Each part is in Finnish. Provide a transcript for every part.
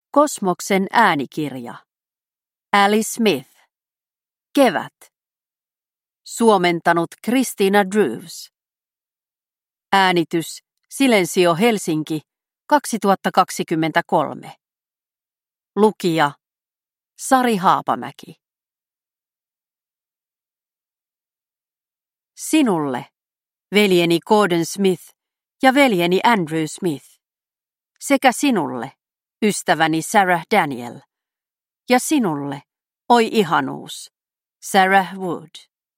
Kosmoksen äänikirja. Ali Smith. Kevät. Suomentanut Christina Drews. Äänitys Silensio Helsinki 2023. Lukija Sari Haapamäki. Sinulle, veljeni Gordon Smith ja veljeni Andrew Smith, sekä sinulle, ystäväni Sarah Daniel, ja sinulle, oi ihanuus, Sarah Wood.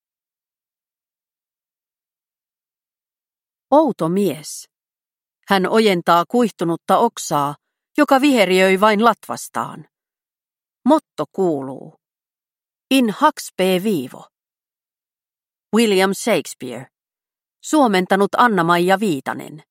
Outo mies. Hän ojentaa kuihtunutta oksaa, joka viheriöi vain latvastaan. Motto kuuluu: In haxpe vivo. William Shakespeare. Suomentanut Anna-Maija Viitanen.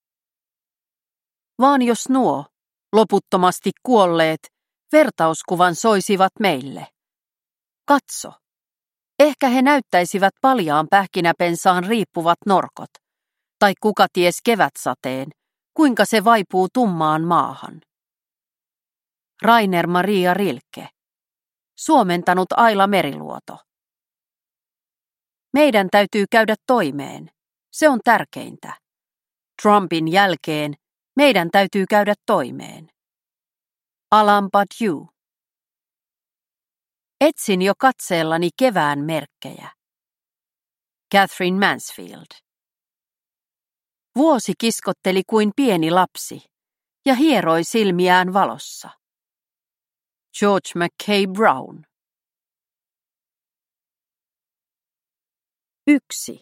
Vaan jos nuo, loputtomasti kuolleet, vertauskuvan soisivat meille. Katso. Ehkä he näyttäisivät paljaan pähkinäpensaan riippuvat norkot, tai kuka ties kevätsateen, kuinka se vaipuu tummaan maahan. Rainer Maria Rilke. Suomentanut Aila Meriluoto. Meidän täytyy käydä toimeen. Se on tärkeintä. Trumpin jälkeen meidän täytyy käydä toimeen. Alain Badiou. Etsin jo katseellani kevään merkkejä. Catherine Mansfield. Vuosi kiskotteli kuin pieni lapsi ja hieroi silmiään valossa. George Mackay Brown. 1.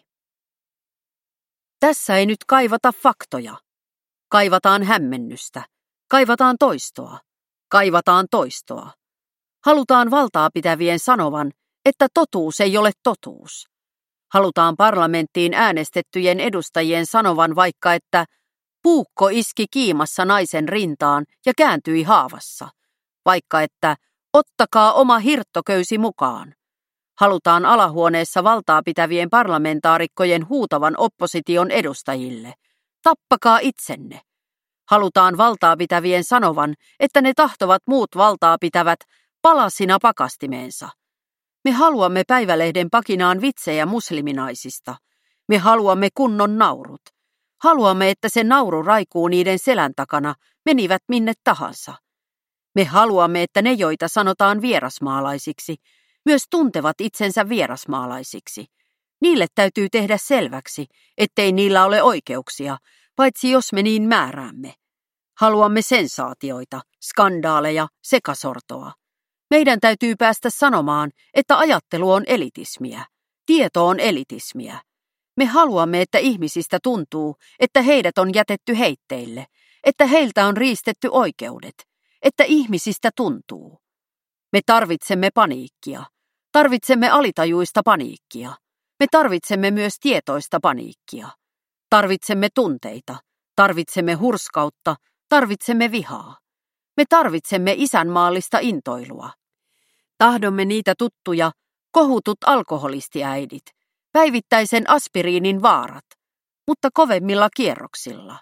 Tässä ei nyt kaivata faktoja. Kaivataan hämmennystä. Kaivataan toistoa. Kaivataan toistoa. Halutaan valtaa pitävien sanovan, että totuus ei ole totuus. Halutaan parlamenttiin äänestettyjen edustajien sanovan vaikka, että puukko iski kiimassa naisen rintaan ja kääntyi haavassa. Vaikka, että ottakaa oma hirttoköysi mukaan. Halutaan alahuoneessa valtaa pitävien parlamentaarikkojen huutavan opposition edustajille. Tappakaa itsenne. Halutaan valtaa pitävien sanovan, että ne tahtovat muut valtaa pitävät palasina pakastimeensa. Me haluamme päivälehden pakinaan vitsejä musliminaisista. Me haluamme kunnon naurut. Haluamme, että se nauru raikuu niiden selän takana, menivät minne tahansa. Me haluamme, että ne, joita sanotaan vierasmaalaisiksi, myös tuntevat itsensä vierasmaalaisiksi. Niille täytyy tehdä selväksi, ettei niillä ole oikeuksia, paitsi jos me niin määräämme. Haluamme sensaatioita, skandaaleja, sekasortoa. Meidän täytyy päästä sanomaan, että ajattelu on elitismiä. Tieto on elitismiä. Me haluamme, että ihmisistä tuntuu, että heidät on jätetty heitteille, että heiltä on riistetty oikeudet, että ihmisistä tuntuu. Me tarvitsemme paniikkia. Tarvitsemme alitajuista paniikkia. Me tarvitsemme myös tietoista paniikkia. Tarvitsemme tunteita. Tarvitsemme hurskautta. Tarvitsemme vihaa. Me tarvitsemme isänmaallista intoilua. Tahdomme niitä tuttuja, kohutut alkoholistiäidit, päivittäisen aspiriinin vaarat, mutta kovemmilla kierroksilla.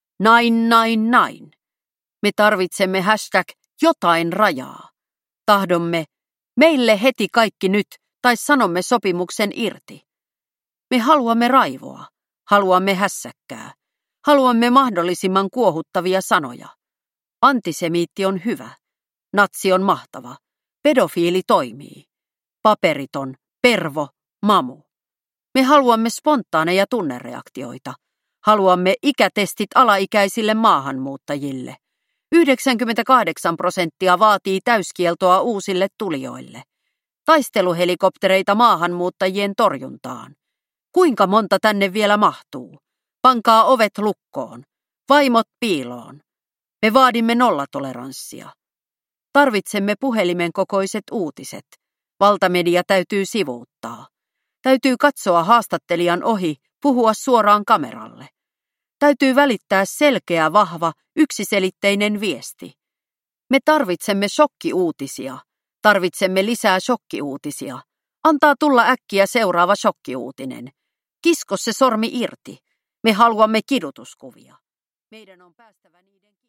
Nain. Me tarvitsemme #jotain rajaa. Tahdomme meille heti kaikki nyt tai sanomme sopimuksen irti. Me haluamme raivoa, haluamme hässäkkää, haluamme mahdollisimman kuohuttavia sanoja. Antisemiitti on hyvä, natsi on mahtava, pedofiili toimii, paperiton, pervo, mamu. Me haluamme spontaaneja tunnereaktioita, haluamme ikätestit alaikäisille maahanmuuttajille. 98% vaatii täyskieltoa uusille tulijoille. Taisteluhelikoptereita maahanmuuttajien torjuntaan. Kuinka monta tänne vielä mahtuu? Pankaa ovet lukkoon. Vaimot piiloon. Me vaadimme nollatoleranssia. Tarvitsemme puhelimen kokoiset uutiset. Valtamedia täytyy sivuuttaa. Täytyy katsoa haastattelijan ohi, puhua suoraan kameralle. Täytyy välittää selkeä, vahva, yksiselitteinen viesti. Me tarvitsemme shokkiuutisia. Tarvitsemme lisää shokkiuutisia. Antaa tulla äkkiä seuraava shokkiuutinen. Kisko se sormi irti. Me haluamme kidutuskuvia. Meidän on päästävä niiden